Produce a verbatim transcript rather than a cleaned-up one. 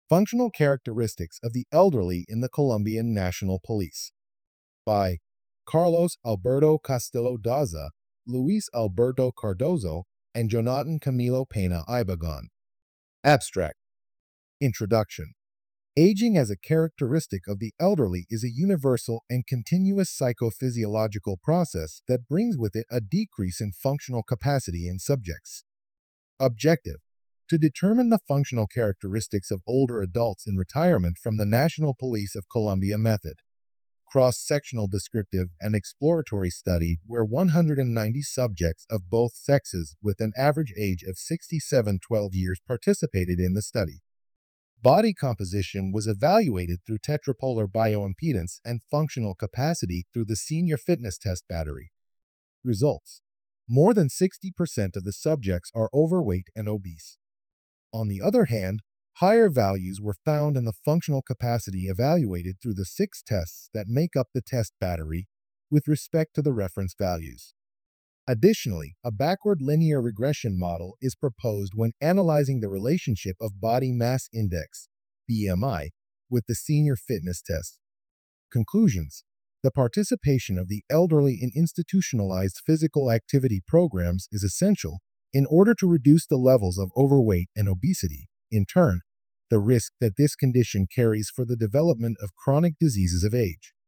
Functional Characteristics of the Elderly in the Colombian National Police by Carlos Alberto Castillo Daza, Luis Alberto Cardozo, and Jonathan Camilo Pena Ibagon. Abstract. Introduction. Aging as a characteristic of the elderly is a universal and continuous psychophysiological process that brings with it a decrease in functional capacity in subjects. Objective: to determine the functional characteristics of older adults in retirement from the National Police of Colombia method. Cross-sectional descriptive and exploratory study where one hundred ninety subjects of both sexes with an average age of sixty-seven twelve years participated in the study. Body composition was evaluated through tetrapolar bioimpedance and functional capacity through the Senior Fitness Test Battery. Results: more than sixty percent of the subjects are overweight and obese. On the other hand, higher values were found in the functional capacity evaluated through the six tests that make up the test battery with respect to the reference values. Additionally, a backward linear regression model is proposed when analyzing the relationship of body mass index, B M I, with the senior fitness test. Conclusions: the participation of the elderly in institutionalized physical activity programs is essential in order to reduce the levels of overweight and obesity, in turn, the risk that this condition carries for the development of chronic diseases of age.